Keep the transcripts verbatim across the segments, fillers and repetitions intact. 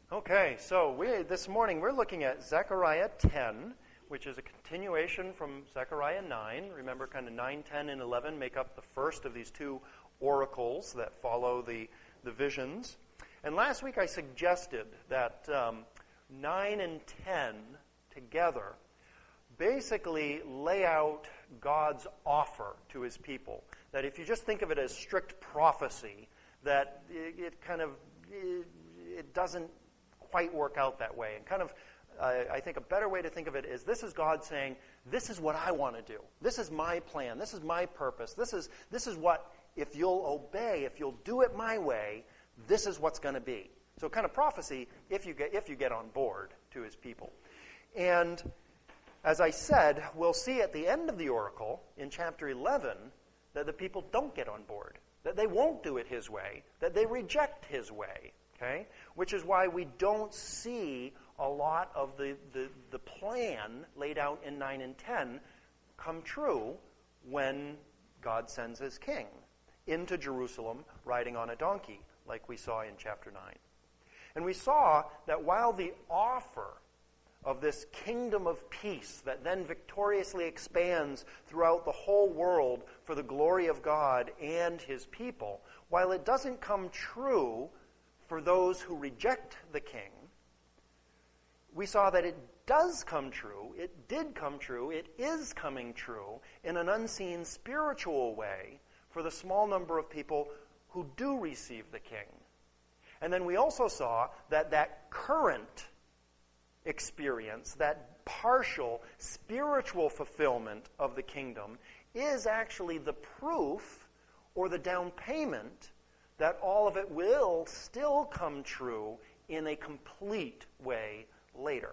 Okay, so we this morning we're looking at Zechariah ten, which is a continuation from Zechariah nine. Remember, kind of nine, ten, and eleven make up the first of these two oracles that follow the, the visions. And last week I suggested that um, nine and ten together basically lay out God's offer to his people. That if you just think of it as strict prophecy, that it, it kind of, it, it doesn't quite work out that way. And kind of, uh, I think a better way to think of it is this is God saying, this is what I want to do. This is my plan. This is my purpose. This is, this is what, if you'll obey, if you'll do it my way, this is what's going to be. So kind of prophecy if you get, if you get on board to his people. And as I said, we'll see at the end of the oracle in chapter eleven that the people don't get on board, that they won't do it his way, that they reject his way. Okay? Which is why we don't see a lot of the, the, the plan laid out in nine and ten come true when God sends his king into Jerusalem riding on a donkey, like we saw in chapter nine. And we saw that while the offer of this kingdom of peace that then victoriously expands throughout the whole world for the glory of God and his people, while it doesn't come true for those who reject the king, we saw that it does come true, it did come true, it is coming true in an unseen spiritual way for the small number of people who do receive the king. And then we also saw that that current experience, that partial spiritual fulfillment of the kingdom is actually the proof or the down payment that all of it will still come true in a complete way later.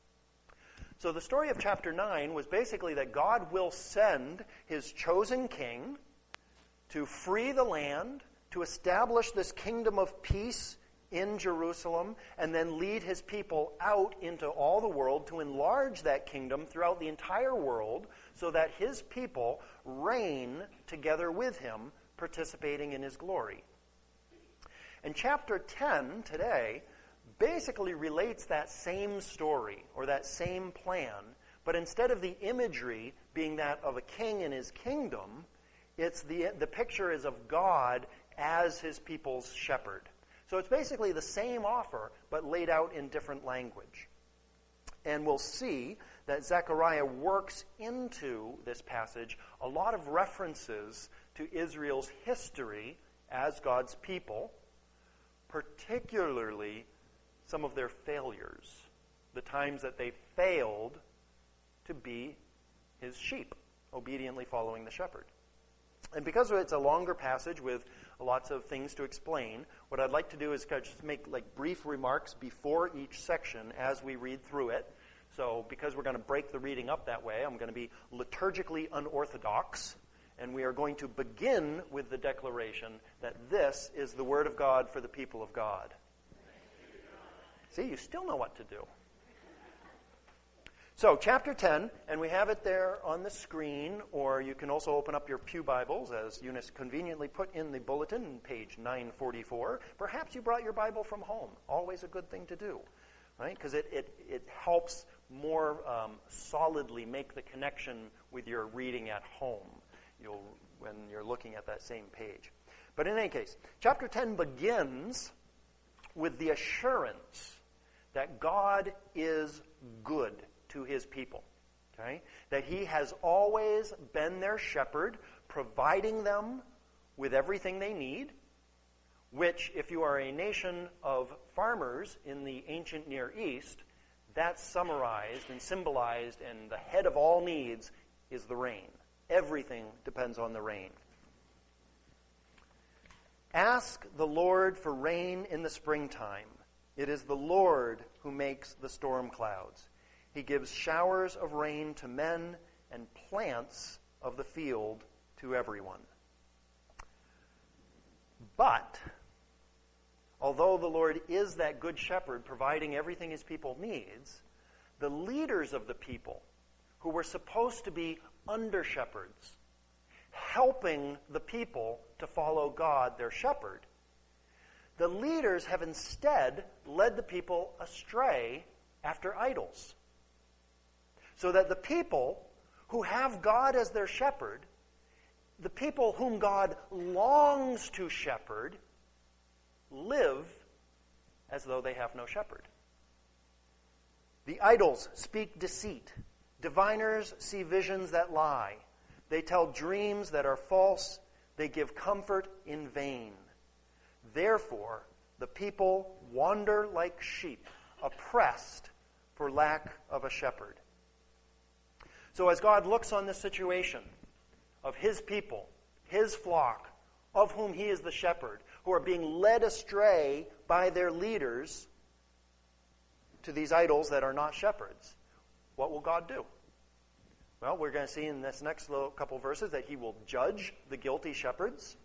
So the story of chapter nine was basically that God will send his chosen king to free the land, to establish this kingdom of peace in Jerusalem, and then lead his people out into all the world to enlarge that kingdom throughout the entire world so that his people reign together with him, participating in his glory. And chapter ten today basically relates that same story or that same plan, but instead of the imagery being that of a king and his kingdom, it's the, the picture is of God as his people's shepherd. So it's basically the same offer, but laid out in different language. And we'll see that Zechariah works into this passage a lot of references to Israel's history as God's people, particularly some of their failures, the times that they failed to be his sheep, obediently following the shepherd. And because it's a longer passage with lots of things to explain, what I'd like to do is just make like brief remarks before each section as we read through it. So because we're going to break the reading up that way, I'm going to be liturgically unorthodox, and we are going to begin with the declaration that this is the word of God for the people of God. See, you still know what to do. So, chapter ten, and we have it there on the screen, or you can also open up your pew Bibles, as Eunice conveniently put in the bulletin, page nine forty-four. Perhaps you brought your Bible from home. Always a good thing to do, right? Because it, it, it helps more um, solidly make the connection with your reading at home. You'll when you're looking at that same page. But in any case, chapter ten begins with the assurance that God is good to his people. Okay? That he has always been their shepherd, providing them with everything they need, which, if you are a nation of farmers in the ancient Near East, that's summarized and symbolized, and the head of all needs is the rain. Everything depends on the rain. Ask the Lord for rain in the springtime. It is the Lord who makes the storm clouds. He gives showers of rain to men and plants of the field to everyone. But, although the Lord is that good shepherd providing everything his people needs, the leaders of the people, who were supposed to be under-shepherds, helping the people to follow God, their shepherd, The leaders have instead led the people astray after idols. So that the people who have God as their shepherd, the people whom God longs to shepherd, live as though they have no shepherd. The idols speak deceit. Diviners see visions that lie. They tell dreams that are false. They give comfort in vain. Therefore, the people wander like sheep, oppressed for lack of a shepherd. So as God looks on this situation of his people, his flock, of whom he is the shepherd, who are being led astray by their leaders to these idols that are not shepherds, what will God do? Well, we're going to see in this next little couple verses that he will judge the guilty shepherds,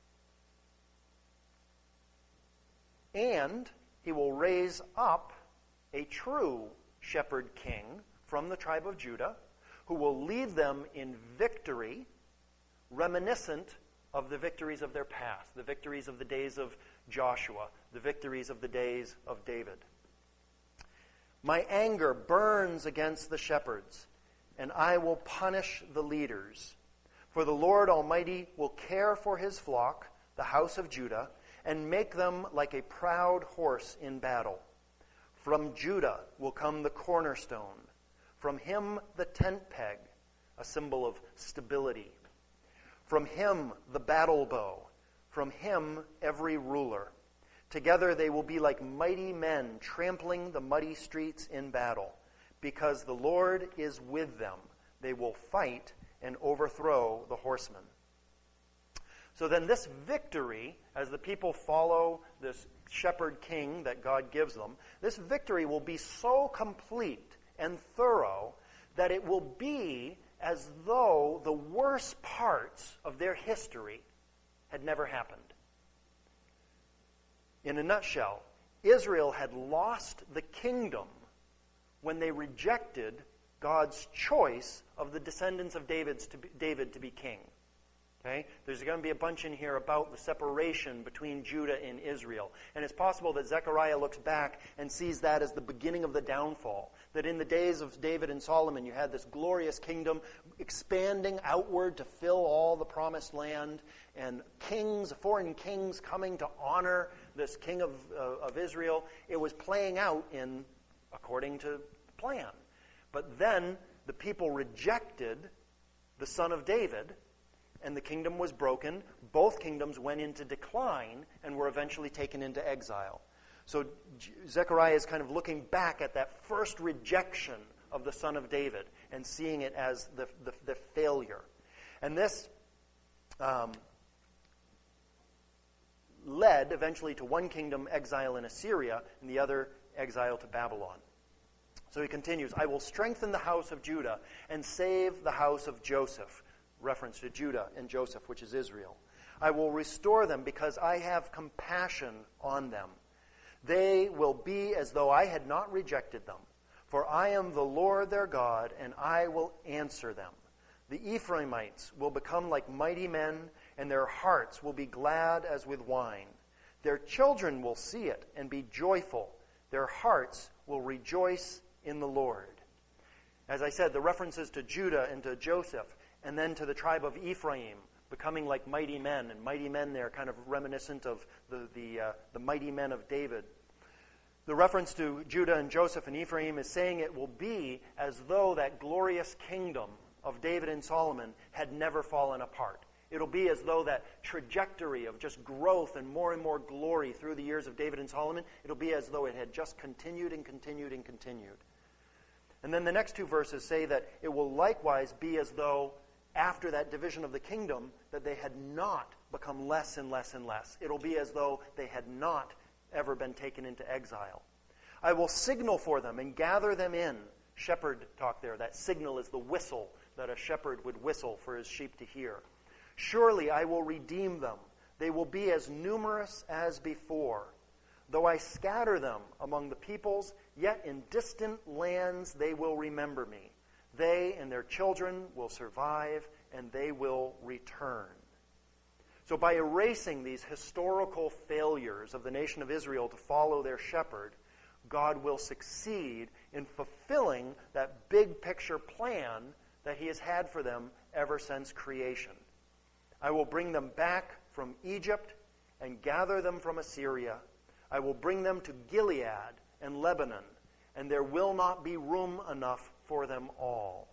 and he will raise up a true shepherd king from the tribe of Judah, who will lead them in victory, reminiscent of the victories of their past, the victories of the days of Joshua, the victories of the days of David. My anger burns against the shepherds, and I will punish the leaders. For the Lord Almighty will care for his flock, the house of Judah, and make them like a proud horse in battle. From Judah will come the cornerstone, from him the tent peg, a symbol of stability. From him the battle bow, from him every ruler. Together they will be like mighty men trampling the muddy streets in battle. Because the Lord is with them, they will fight and overthrow the horsemen. So then this victory, as the people follow this shepherd king that God gives them, this victory will be so complete and thorough that it will be as though the worst parts of their history had never happened. In a nutshell, Israel had lost the kingdom when they rejected God's choice of the descendants of David's to be, David to be king. Okay? There's going to be a bunch in here about the separation between Judah and Israel. And it's possible that Zechariah looks back and sees that as the beginning of the downfall. That in the days of David and Solomon, you had this glorious kingdom expanding outward to fill all the promised land, and kings, foreign kings coming to honor this king of, uh, of Israel. It was playing out in according to plan. But then the people rejected the son of David, and the kingdom was broken. Both kingdoms went into decline and were eventually taken into exile. So Zechariah is kind of looking back at that first rejection of the son of David and seeing it as the, the, the failure. And this um, led eventually to one kingdom exile in Assyria and the other exile to Babylon. So he continues, I will strengthen the house of Judah and save the house of Joseph. Reference to Judah and Joseph, which is Israel. I will restore them because I have compassion on them. They will be as though I had not rejected them. For I am the Lord their God, and I will answer them. The Ephraimites will become like mighty men, and their hearts will be glad as with wine. Their children will see it and be joyful. Their hearts will rejoice in the Lord. As I said, the references to Judah and to Joseph, and then to the tribe of Ephraim, becoming like mighty men, and mighty men there kind of reminiscent of the the, uh, the mighty men of David. The reference to Judah and Joseph and Ephraim is saying it will be as though that glorious kingdom of David and Solomon had never fallen apart. It'll be as though that trajectory of just growth and more and more glory through the years of David and Solomon, it'll be as though it had just continued and continued and continued. And then the next two verses say that it will likewise be as though after that division of the kingdom, that they had not become less and less and less. It'll be as though they had not ever been taken into exile. I will signal for them and gather them in. Shepherd talk there. That signal is the whistle that a shepherd would whistle for his sheep to hear. Surely I will redeem them. They will be as numerous as before. Though I scatter them among the peoples, yet in distant lands they will remember me. They and their children will survive, and they will return. So by erasing these historical failures of the nation of Israel to follow their shepherd, God will succeed in fulfilling that big picture plan that he has had for them ever since creation. I will bring them back from Egypt and gather them from Assyria. I will bring them to Gilead and Lebanon, and there will not be room enough for them all.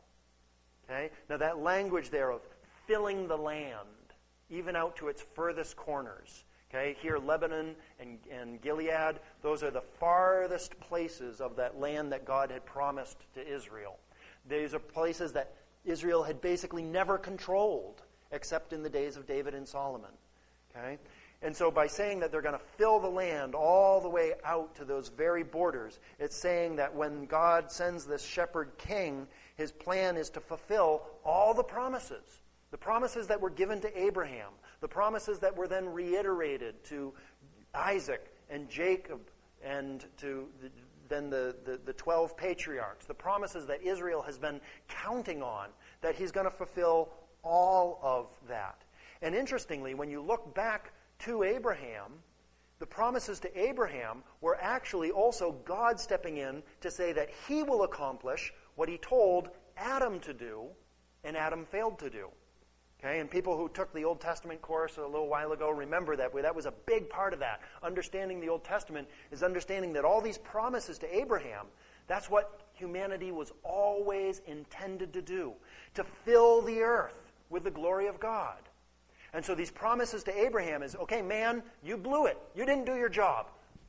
Okay? Now that language there of filling the land, even out to its furthest corners. Okay? Here, Lebanon and, and Gilead, those are the farthest places of that land that God had promised to Israel. These are places that Israel had basically never controlled, except in the days of David and Solomon. Okay? And so by saying that they're going to fill the land all the way out to those very borders, it's saying that when God sends this shepherd king, his plan is to fulfill all the promises. The promises that were given to Abraham, the promises that were then reiterated to Isaac and Jacob and to the, then the, the, the twelve patriarchs, the promises that Israel has been counting on, that he's going to fulfill all of that. And interestingly, when you look back to Abraham, the promises to Abraham were actually also God stepping in to say that he will accomplish what he told Adam to do, and Adam failed to do. Okay, and people who took the Old Testament course a little while ago remember that that was a big part of that. Understanding the Old Testament is understanding that all these promises to Abraham, that's what humanity was always intended to do, to fill the earth with the glory of God. And so these promises to Abraham is, okay, man, you blew it. You didn't do your job.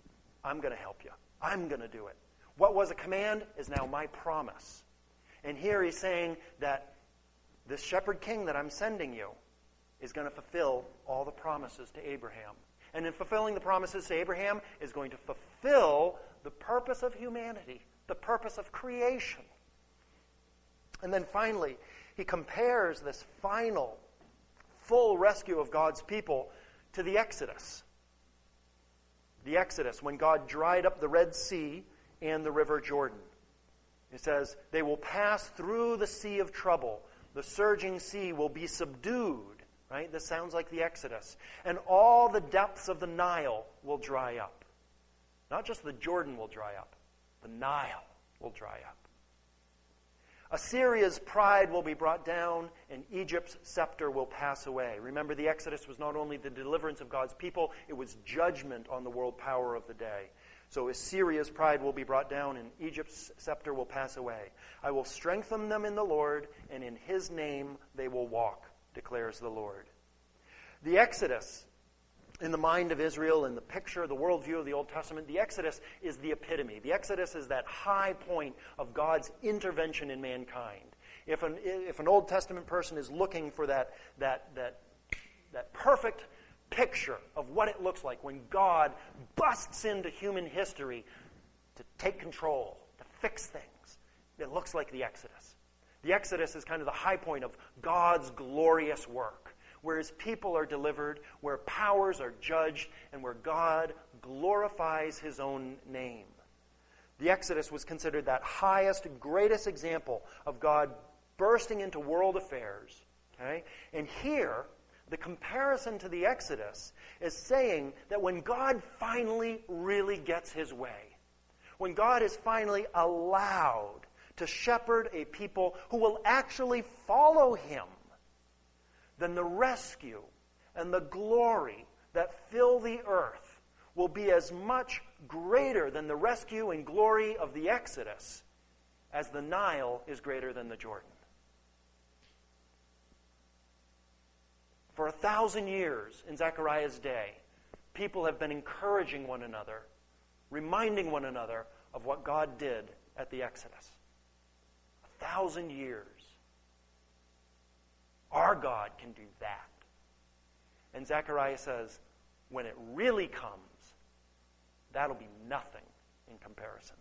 I'm going to help you. I'm going to do it. What was a command is now my promise. And here he's saying that this shepherd king that I'm sending you is going to fulfill all the promises to Abraham. And in fulfilling the promises to Abraham is going to fulfill the purpose of humanity, the purpose of creation. And then finally, he compares this final, full rescue of God's people to the Exodus. The Exodus, when God dried up the Red Sea and the River Jordan. It says, they will pass through the sea of trouble. The surging sea will be subdued. Right? This sounds like the Exodus. And all the depths of the Nile will dry up. Not just the Jordan will dry up. The Nile will dry up. Assyria's pride will be brought down, and Egypt's scepter will pass away. Remember, the Exodus was not only the deliverance of God's people, it was judgment on the world power of the day. So Assyria's pride will be brought down, and Egypt's scepter will pass away. I will strengthen them in the Lord, and in his name they will walk, declares the Lord. The Exodus, in the mind of Israel, in the picture, the worldview of the Old Testament, the Exodus is the epitome. The Exodus is that high point of God's intervention in mankind. If an, if an Old Testament person is looking for that, that, that, that perfect picture of what it looks like when God busts into human history to take control, to fix things, it looks like the Exodus. The Exodus is kind of the high point of God's glorious work, where his people are delivered, where powers are judged, and where God glorifies his own name. The Exodus was considered that highest, greatest example of God bursting into world affairs. Okay? And here, the comparison to the Exodus is saying that when God finally really gets his way, when God is finally allowed to shepherd a people who will actually follow him, then the rescue and the glory that fill the earth will be as much greater than the rescue and glory of the Exodus as the Nile is greater than the Jordan. For a thousand years in Zechariah's day, people have been encouraging one another, reminding one another of what God did at the Exodus. A thousand years. Our God can do that. And Zechariah says, when it really comes, that'll be nothing in comparison.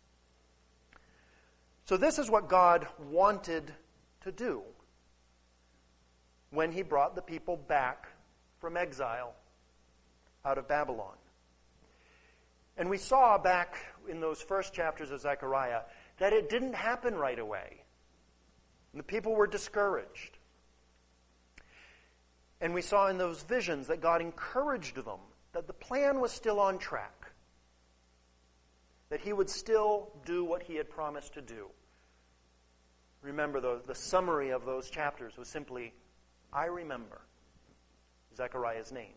So this is what God wanted to do when he brought the people back from exile out of Babylon. And we saw back in those first chapters of Zechariah that it didn't happen right away. And the people were discouraged. And we saw in those visions that God encouraged them, that the plan was still on track, that he would still do what he had promised to do. Remember, the, the summary of those chapters was simply, I remember Zechariah's name.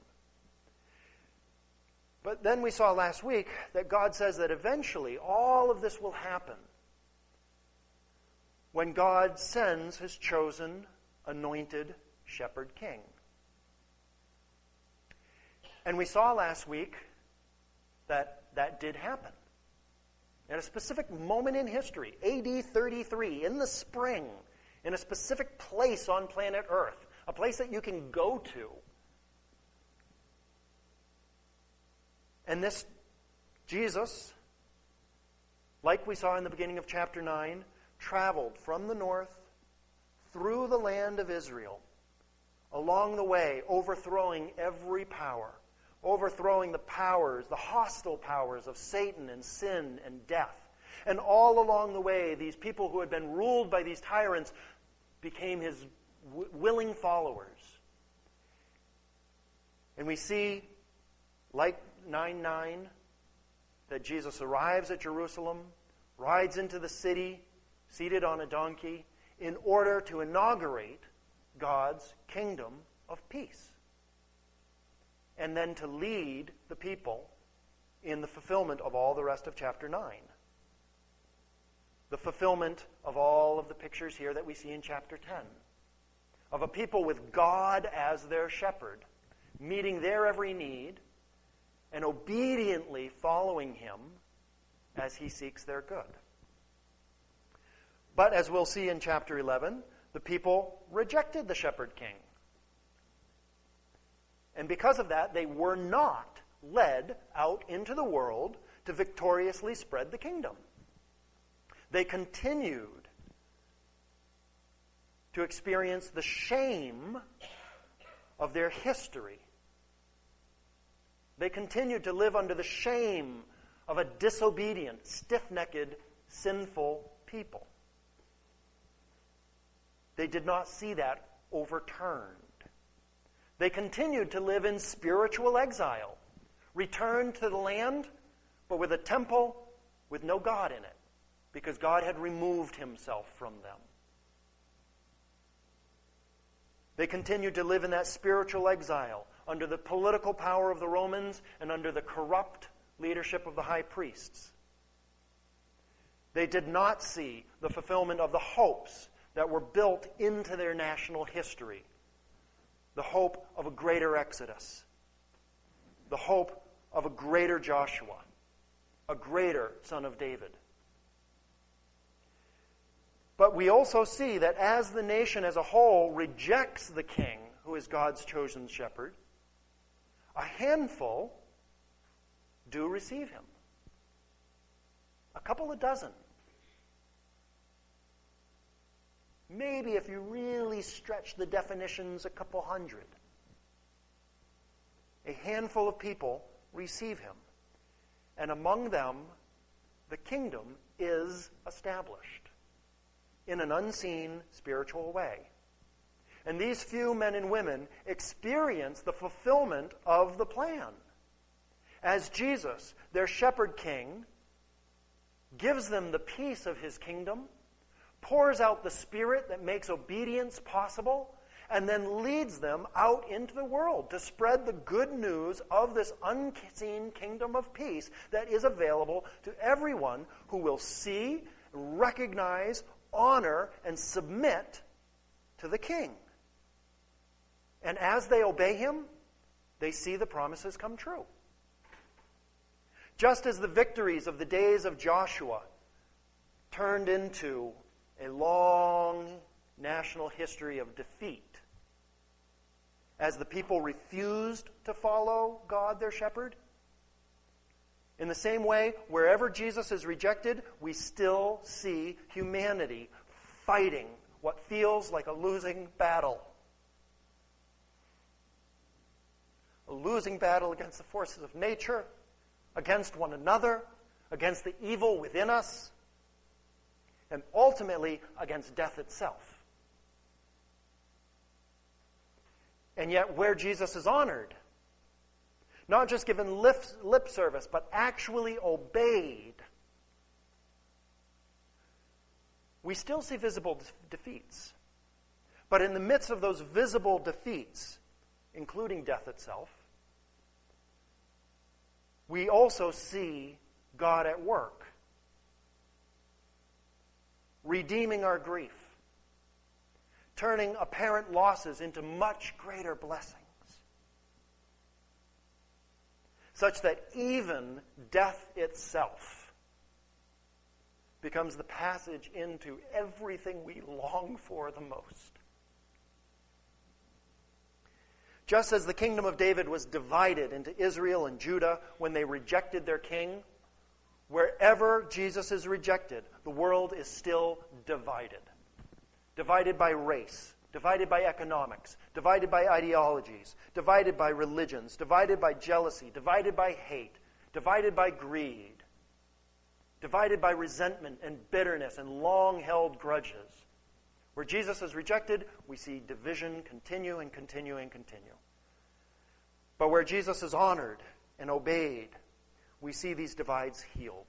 But then we saw last week that God says that eventually all of this will happen when God sends his chosen, anointed shepherd king. And we saw last week that that did happen. At a specific moment in history, A D thirty-three, in the spring, in a specific place on planet Earth, a place that you can go to. And this Jesus, like we saw in the beginning of chapter nine, traveled from the north through the land of Israel, along the way overthrowing every power, overthrowing the powers, the hostile powers of Satan and sin and death. And all along the way, these people who had been ruled by these tyrants became his w- willing followers. And we see, like nine nine, that Jesus arrives at Jerusalem, rides into the city, seated on a donkey, in order to inaugurate God's kingdom of peace. And then to lead the people in the fulfillment of all the rest of chapter nine. The fulfillment of all of the pictures here that we see in chapter ten. Of a people with God as their shepherd, meeting their every need, and obediently following him as he seeks their good. But as we'll see in chapter eleven, the people rejected the shepherd king. And because of that, they were not led out into the world to victoriously spread the kingdom. They continued to experience the shame of their history. They continued to live under the shame of a disobedient, stiff-necked, sinful people. They did not see that overturned. They continued to live in spiritual exile, returned to the land, but with a temple with no God in it, because God had removed himself from them. They continued to live in that spiritual exile under the political power of the Romans and under the corrupt leadership of the high priests. They did not see the fulfillment of the hopes that were built into their national history. The hope of a greater Exodus. The hope of a greater Joshua. A greater son of David. But we also see that as the nation as a whole rejects the king, who is God's chosen shepherd, a handful do receive him. A couple of dozen. Maybe if you really stretch the definitions, a couple hundred. A handful of people receive him. And among them, the kingdom is established in an unseen spiritual way. And these few men and women experience the fulfillment of the plan. As Jesus, their shepherd king, gives them the peace of his kingdom, pours out the Spirit that makes obedience possible, and then leads them out into the world to spread the good news of this unseen kingdom of peace that is available to everyone who will see, recognize, honor, and submit to the King. And as they obey him, they see the promises come true. Just as the victories of the days of Joshua turned into a long national history of defeat, as the people refused to follow God, their shepherd. In the same way, wherever Jesus is rejected, we still see humanity fighting what feels like a losing battle. A losing battle against the forces of nature, against one another, against the evil within us, and ultimately against death itself. And yet where Jesus is honored, not just given lip, lip service, but actually obeyed, we still see visible de- defeats. But in the midst of those visible defeats, including death itself, we also see God at work, redeeming our grief, turning apparent losses into much greater blessings, such that even death itself becomes the passage into everything we long for the most. Just as the kingdom of David was divided into Israel and Judah when they rejected their king, wherever Jesus is rejected, the world is still divided. Divided by race, divided by economics, divided by ideologies, divided by religions, divided by jealousy, divided by hate, divided by greed, divided by resentment and bitterness and long-held grudges. Where Jesus is rejected, we see division continue and continue and continue. But where Jesus is honored and obeyed, we see these divides healed.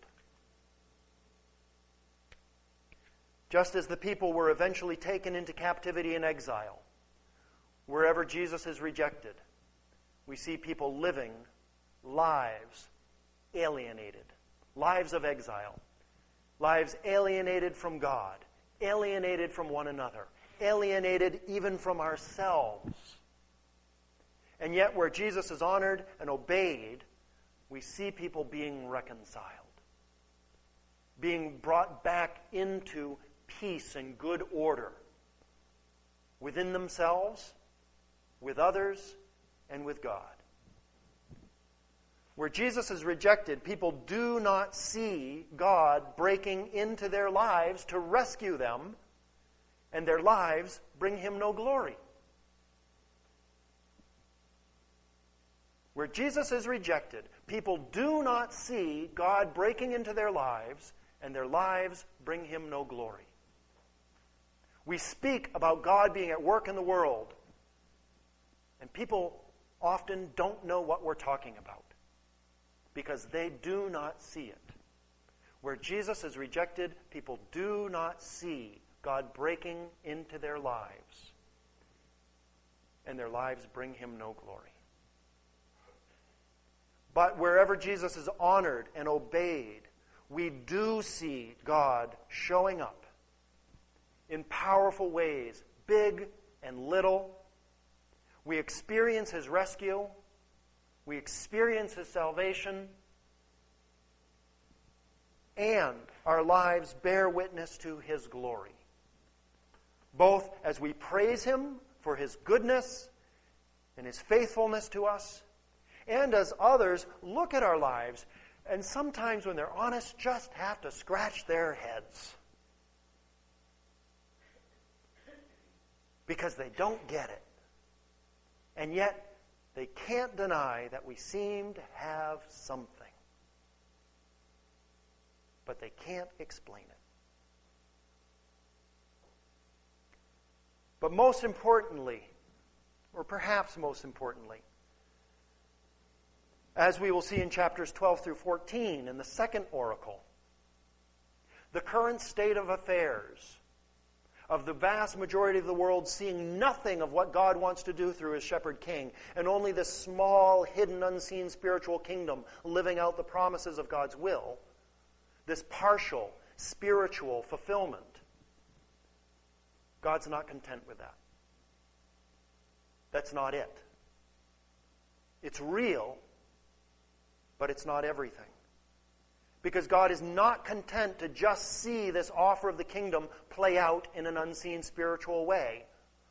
Just as the people were eventually taken into captivity and exile, wherever Jesus is rejected, we see people living lives alienated, lives of exile, lives alienated from God, alienated from one another, alienated even from ourselves. And yet where Jesus is honored and obeyed, we see people being reconciled, being brought back into peace and good order within themselves, with others, and with God. Where Jesus is rejected, people do not see God breaking into their lives to rescue them, and their lives bring him no glory. Where Jesus is rejected, people do not see God breaking into their lives, and their lives bring him no glory. We speak about God being at work in the world, and people often don't know what we're talking about because they do not see it. Where Jesus is rejected, people do not see God breaking into their lives, and their lives bring him no glory. But wherever Jesus is honored and obeyed, we do see God showing up in powerful ways, big and little. We experience his rescue. We experience his salvation. And our lives bear witness to his glory, both as we praise him for his goodness and his faithfulness to us, and as others look at our lives and sometimes, when they're honest, just have to scratch their heads because they don't get it. And yet, they can't deny that we seem to have something. But they can't explain it. But most importantly, or perhaps most importantly, as we will see in chapters twelve through fourteen in the second oracle, the current state of affairs of the vast majority of the world seeing nothing of what God wants to do through his shepherd king, and only this small, hidden, unseen spiritual kingdom living out the promises of God's will, this partial spiritual fulfillment, God's not content with that. That's not it. It's real, but it's not everything. Because God is not content to just see this offer of the kingdom play out in an unseen spiritual way.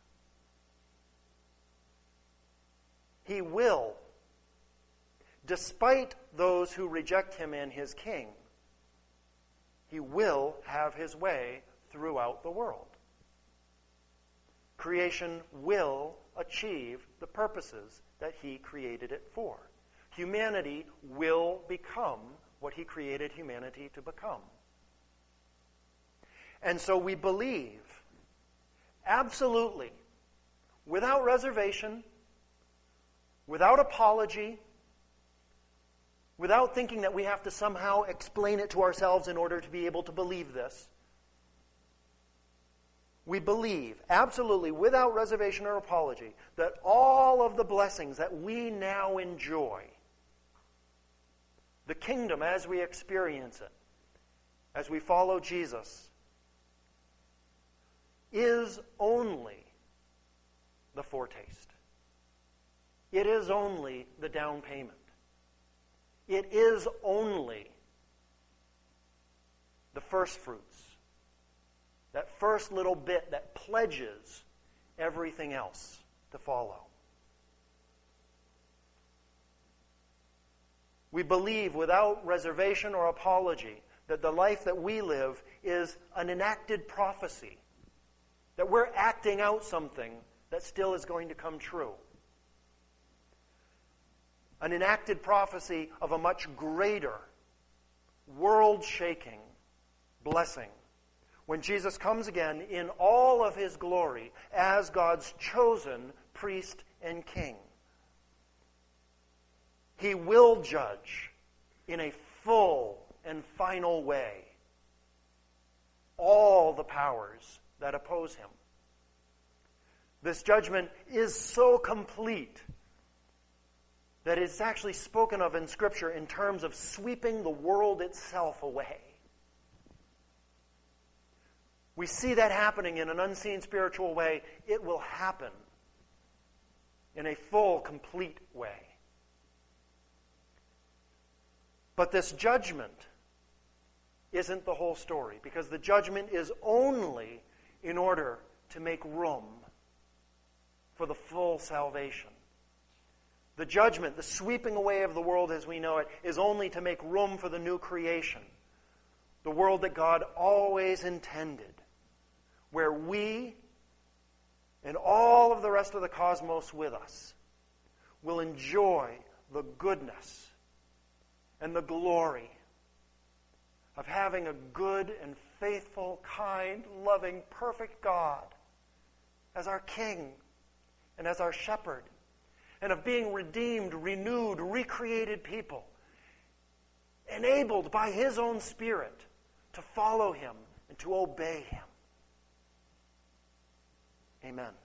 He will, despite those who reject him and his king, he will have his way throughout the world. Creation will achieve the purposes that he created it for. Humanity will become what he created humanity to become. And so we believe, absolutely, without reservation, without apology, without thinking that we have to somehow explain it to ourselves in order to be able to believe this. We believe, absolutely, without reservation or apology, that all of the blessings that we now enjoy, the kingdom as we experience it, as we follow Jesus, is only the foretaste. It is only the down payment. It is only the first fruits. That first little bit that pledges everything else to follow. We believe without reservation or apology that the life that we live is an enacted prophecy. That we're acting out something that still is going to come true. An enacted prophecy of a much greater, world-shaking blessing when Jesus comes again in all of his glory as God's chosen priest and king. He will judge in a full and final way all the powers that oppose him. This judgment is so complete that it's actually spoken of in Scripture in terms of sweeping the world itself away. We see that happening in an unseen spiritual way. It will happen in a full, complete way. But this judgment isn't the whole story, because the judgment is only in order to make room for the full salvation. The judgment, the sweeping away of the world as we know it, is only to make room for the new creation, the world that God always intended, where we and all of the rest of the cosmos with us will enjoy the goodness and the glory of having a good and faithful, kind, loving, perfect God as our King and as our shepherd, and of being redeemed, renewed, recreated people, enabled by his own Spirit to follow him and to obey him. Amen.